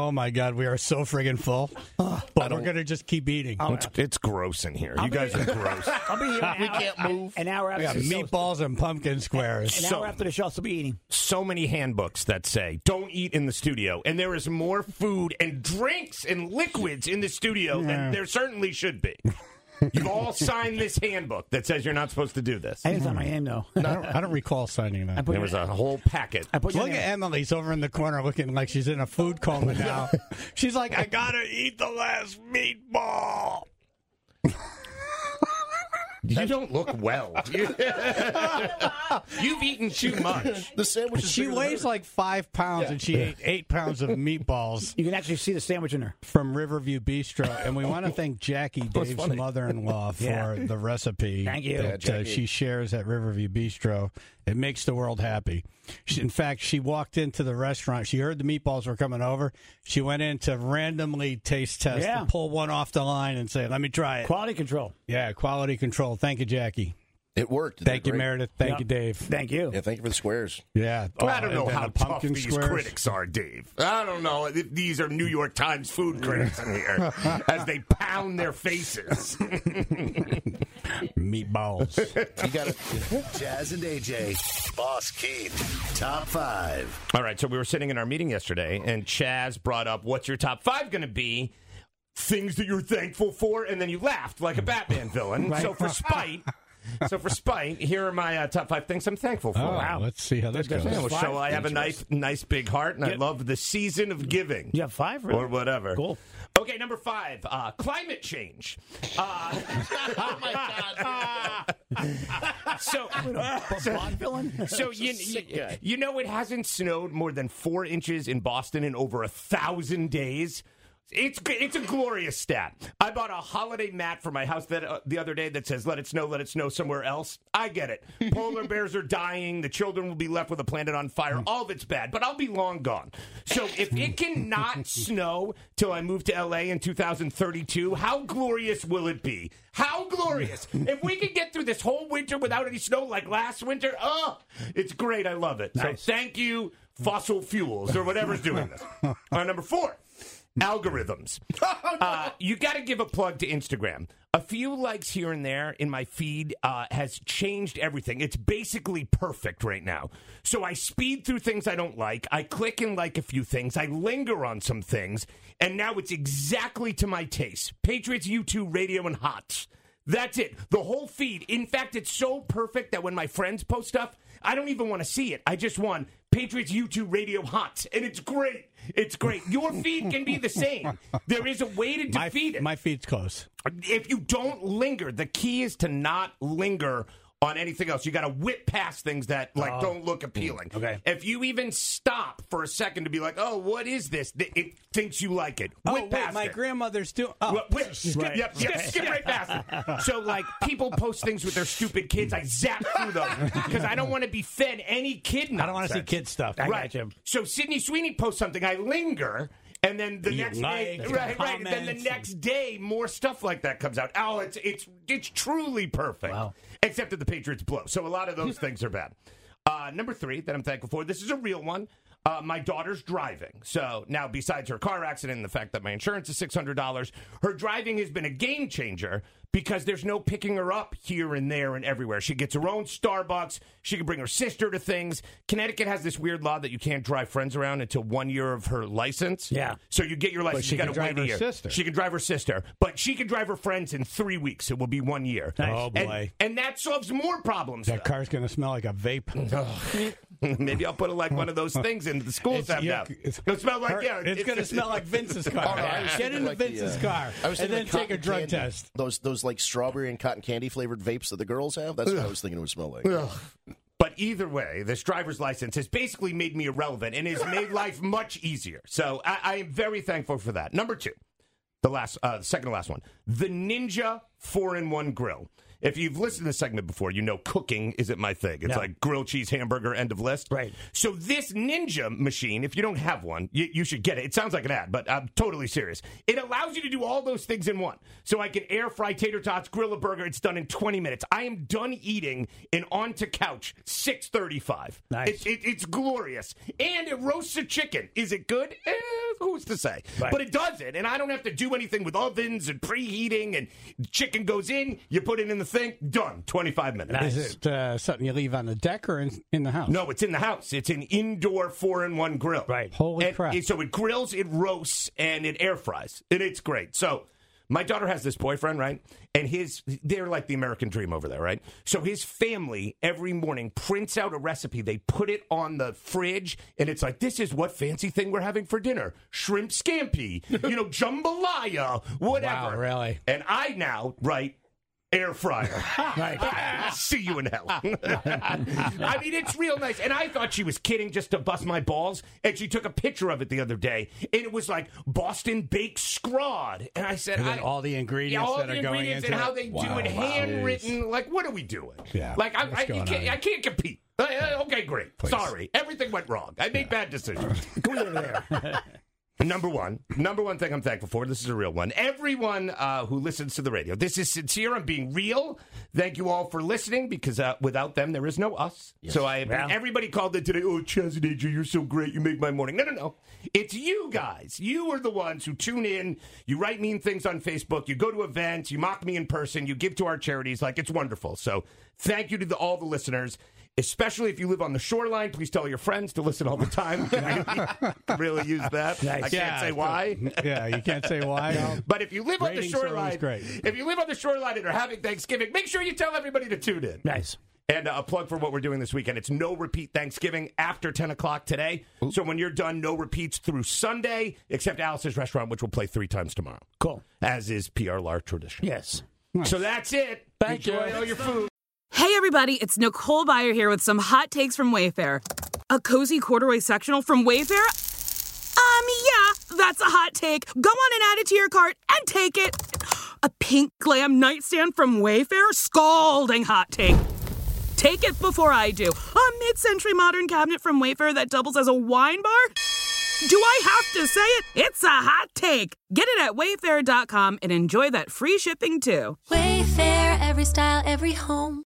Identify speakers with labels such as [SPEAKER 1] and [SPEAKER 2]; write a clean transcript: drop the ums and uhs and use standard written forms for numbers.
[SPEAKER 1] Oh, my God. We are so friggin' full. But we're going to just keep eating.
[SPEAKER 2] It's gross in here. You guys are gross.
[SPEAKER 3] I'll be here.
[SPEAKER 4] We can't move.
[SPEAKER 3] An hour
[SPEAKER 1] We
[SPEAKER 3] after
[SPEAKER 1] got
[SPEAKER 3] the show.
[SPEAKER 1] meatballs and pumpkin squares.
[SPEAKER 3] An hour after the show, I'll still be eating.
[SPEAKER 2] So many handbooks that say, don't eat in the studio. And there is more food and drinks and liquids in the studio than there certainly should be. You've all signed this handbook that says you're not supposed to do this.
[SPEAKER 3] I didn't sign my name, though.
[SPEAKER 1] I don't recall signing that.
[SPEAKER 2] There was a whole packet.
[SPEAKER 3] I put your
[SPEAKER 1] Look
[SPEAKER 3] name.
[SPEAKER 1] at Emily's over in the corner looking like she's in a food coma now. She's like, I got to eat the last meatball.
[SPEAKER 2] You don't look well. You've eaten too much.
[SPEAKER 4] The sandwich is
[SPEAKER 1] She
[SPEAKER 4] bigger than
[SPEAKER 1] weighs
[SPEAKER 4] her.
[SPEAKER 1] like 5 pounds, and she ate 8 pounds of meatballs
[SPEAKER 3] You can actually see the sandwich in there.
[SPEAKER 1] from Riverview Bistro. And we want to thank Jackie, Dave's
[SPEAKER 4] funny.
[SPEAKER 1] mother-in-law, for
[SPEAKER 3] Yeah.
[SPEAKER 1] the recipe
[SPEAKER 3] Thank you.
[SPEAKER 1] that
[SPEAKER 4] Jackie.
[SPEAKER 1] she shares at Riverview Bistro. It makes the world happy. In fact, she walked into the restaurant. She heard the meatballs were coming over. She went in to randomly taste test,
[SPEAKER 3] Yeah.
[SPEAKER 1] to pull one off the line and say, let me try it.
[SPEAKER 3] Quality control.
[SPEAKER 1] Yeah, quality control. Thank you, Jackie.
[SPEAKER 4] It worked. It
[SPEAKER 1] Thank
[SPEAKER 4] did
[SPEAKER 1] you,
[SPEAKER 4] great.
[SPEAKER 1] Meredith. Thank
[SPEAKER 3] Yep.
[SPEAKER 1] you, Dave.
[SPEAKER 3] Thank you.
[SPEAKER 4] Yeah, thank you for the squares.
[SPEAKER 1] Yeah.
[SPEAKER 2] I don't know
[SPEAKER 1] and then
[SPEAKER 2] how
[SPEAKER 1] the
[SPEAKER 2] tough
[SPEAKER 1] pumpkin
[SPEAKER 2] these
[SPEAKER 1] squares.
[SPEAKER 2] critics are, Dave. I don't know if these are New York Times food critics in here as they pound their faces.
[SPEAKER 1] Meatballs.
[SPEAKER 4] You got it.
[SPEAKER 5] Jazz and AJ, Boss Keith, Top 5.
[SPEAKER 2] All right, so we were sitting in our meeting yesterday, and Chaz brought up, what's your top 5 going to be? Things that you're thankful for, and then you laughed like a Batman villain.
[SPEAKER 3] Right.
[SPEAKER 2] So for spite, here are my top 5 things I'm thankful for.
[SPEAKER 1] Oh, let's see how this goes.
[SPEAKER 2] Yeah, well, so I have a nice big heart, and I love the season of giving.
[SPEAKER 3] You have 5, really?
[SPEAKER 2] Or whatever.
[SPEAKER 3] Cool.
[SPEAKER 2] Okay, number 5, climate change.
[SPEAKER 4] Oh, my God.
[SPEAKER 2] So
[SPEAKER 3] Bond villain?
[SPEAKER 2] So you know it hasn't snowed more than 4 inches in Boston in over 1,000 days. It's a glorious stat. I bought a holiday mat for my house the other day that says, let it snow somewhere else. I get it. Polar bears are dying. The children will be left with a planet on fire. All of it's bad, but I'll be long gone. So if it cannot snow till I move to L.A. in 2032, how glorious will it be? How glorious. If we can get through this whole winter without any snow like last winter, it's great. I love it.
[SPEAKER 3] Nice.
[SPEAKER 2] So thank you, fossil fuels, or whatever's doing this. Number 4. Algorithms. You got to give a plug to Instagram. A few likes here and there in my feed has changed everything. It's basically perfect right now. So I speed through things I don't like. I click and like a few things. I linger on some things. And now it's exactly to my taste. Patriots, U2, Radio, and Hots. That's it. The whole feed. In fact, it's so perfect that when my friends post stuff, I don't even want to see it. I just want Patriots, U2, Radio, Hots. And it's great. It's great. Your feed can be the same. There is a way to defeat it.
[SPEAKER 1] My feed's close.
[SPEAKER 2] If you don't linger, the key is to not linger on anything else. You got to whip past things that don't look appealing.
[SPEAKER 3] Okay.
[SPEAKER 2] If you even stop for a second to be like, "Oh, what is this?" It thinks you like it. Whip past
[SPEAKER 1] my
[SPEAKER 2] it.
[SPEAKER 1] grandmother's doing.
[SPEAKER 2] Skip right past it. So, like, people post things with their stupid kids. I zap through them because I don't want to be fed any kid nonsense.
[SPEAKER 1] I don't want to see kid stuff.
[SPEAKER 2] Right. So Sydney Sweeney posts something. I linger. And then the next day, right. And then the next day, more stuff like that comes out. Oh, it's truly perfect.
[SPEAKER 3] Wow.
[SPEAKER 2] Except that the Patriots blow. So a lot of those things are bad. Number 3 that I'm thankful for. This is a real one. My daughter's driving. So now, besides her car accident and the fact that my insurance is $600, her driving has been a game changer because there's no picking her up here and there and everywhere. She gets her own Starbucks. She can bring her sister to things. Connecticut has this weird law that you can't drive friends around until 1 year of her license.
[SPEAKER 3] Yeah.
[SPEAKER 2] So you get your license.
[SPEAKER 1] she
[SPEAKER 2] You got
[SPEAKER 1] can
[SPEAKER 2] to wait
[SPEAKER 1] drive
[SPEAKER 2] a
[SPEAKER 1] her
[SPEAKER 2] year.
[SPEAKER 1] sister.
[SPEAKER 2] She can drive her sister. But she can drive her friends in 3 weeks. It will be 1 year.
[SPEAKER 3] Nice.
[SPEAKER 1] Oh, boy.
[SPEAKER 2] And that solves more problems.
[SPEAKER 1] That car's going to smell like a vape.
[SPEAKER 2] Maybe I'll put one of those things into the schools have now. It'll smell like,
[SPEAKER 1] It's going to smell like Vince's car.
[SPEAKER 4] Oh, no, I was
[SPEAKER 1] Get
[SPEAKER 4] thinking
[SPEAKER 1] into
[SPEAKER 4] like
[SPEAKER 1] Vince's car
[SPEAKER 4] I was
[SPEAKER 1] and
[SPEAKER 4] thinking
[SPEAKER 1] then
[SPEAKER 4] like
[SPEAKER 1] take a
[SPEAKER 4] cotton
[SPEAKER 1] drug
[SPEAKER 4] candy.
[SPEAKER 1] test.
[SPEAKER 4] Those like strawberry and cotton candy flavored vapes that the girls have. That's what I was thinking it would smell like.
[SPEAKER 2] But either way, this driver's license has basically made me irrelevant and has made life much easier. So I am very thankful for that. Number 2, the second to last one, the Ninja 4-in-1 grill. if you've listened to this segment before, you know cooking isn't my thing. It's like grilled cheese hamburger, end of list.
[SPEAKER 3] Right.
[SPEAKER 2] So this Ninja machine, if you don't have one, you should get it. It sounds like an ad, but I'm totally serious. It allows you to do all those things in one. So I can air fry tater tots, grill a burger. It's done in 20 minutes. I am done eating and on to couch 6:35.
[SPEAKER 3] Nice.
[SPEAKER 2] It's glorious. And it roasts a chicken. Is it good? Who's to say?
[SPEAKER 3] Right.
[SPEAKER 2] But it does it, and I don't have to do anything with ovens and preheating, and chicken goes in, you put it in the thing, done, 25 minutes.
[SPEAKER 1] Is it something you leave on the deck or in the house?
[SPEAKER 2] No, it's in the house. It's an indoor 4-in-1 grill.
[SPEAKER 3] Right.
[SPEAKER 1] Holy crap.
[SPEAKER 2] So it grills, it roasts, and it air fries. And it's great. So my daughter has this boyfriend, right? And they're like the American dream over there, right? So his family every morning prints out a recipe. They put it on the fridge, and it's like, this is what fancy thing we're having for dinner. Shrimp scampi, jambalaya, whatever.
[SPEAKER 1] Wow, really?
[SPEAKER 2] And I now write air fryer.
[SPEAKER 3] Right.
[SPEAKER 2] See you in hell. I mean, it's real nice. And I thought she was kidding just to bust my balls. And she took a picture of it the other day. And it was like Boston baked scrod. And I said,
[SPEAKER 1] And then all the ingredients
[SPEAKER 2] all
[SPEAKER 1] that
[SPEAKER 2] the
[SPEAKER 1] are going
[SPEAKER 2] ingredients
[SPEAKER 1] into
[SPEAKER 2] and how
[SPEAKER 1] it?
[SPEAKER 2] they do
[SPEAKER 1] Wow.
[SPEAKER 2] it, handwritten. Like, what are we doing?
[SPEAKER 1] Yeah.
[SPEAKER 2] Like,
[SPEAKER 1] What's
[SPEAKER 2] I
[SPEAKER 1] going on here?
[SPEAKER 2] can't compete. Okay, great.
[SPEAKER 1] Please.
[SPEAKER 2] Sorry. Everything went wrong. I made bad decisions.
[SPEAKER 3] Go over there.
[SPEAKER 2] Number one thing I'm thankful for, this is a real one. Everyone who listens to the radio, this is sincere. I'm being real. Thank you all for listening, because without them, there is no us. Yes. So everybody called in today, oh, Chaz and AJ, you're so great. You make my morning. No. It's you guys. You are the ones who tune in. You write mean things on Facebook. You go to events. You mock me in person. You give to our charities. Like, it's wonderful. So thank you to all the listeners. Especially if you live on the shoreline, please tell your friends to listen all the time. Really use that.
[SPEAKER 3] Nice.
[SPEAKER 2] I can't say why.
[SPEAKER 1] Yeah, you can't say why. No.
[SPEAKER 2] But if you live on the
[SPEAKER 1] Ratings are always
[SPEAKER 2] shoreline,
[SPEAKER 1] great.
[SPEAKER 2] if you live on the shoreline and are having Thanksgiving, make sure you tell everybody to tune in.
[SPEAKER 3] Nice.
[SPEAKER 2] And a plug for what we're doing this weekend. It's no repeat Thanksgiving after 10 o'clock today. Ooh. So when you're done, no repeats through Sunday, except Alice's Restaurant, which will play 3 times tomorrow.
[SPEAKER 3] Cool.
[SPEAKER 2] As is PRLR tradition.
[SPEAKER 3] Yes.
[SPEAKER 1] Nice.
[SPEAKER 2] So that's it.
[SPEAKER 3] Thank
[SPEAKER 2] Enjoy
[SPEAKER 3] you.
[SPEAKER 2] all your food.
[SPEAKER 6] Hey everybody, it's Nicole Byer here with some hot takes from Wayfair. A cozy corduroy sectional from Wayfair? Yeah, that's a hot take. Go on and add it to your cart and take it. A pink glam nightstand from Wayfair? Scalding hot take. Take it before I do. A mid-century modern cabinet from Wayfair that doubles as a wine bar? Do I have to say it? It's a hot take. Get it at Wayfair.com and enjoy that free shipping too.
[SPEAKER 7] Wayfair, every style, every home.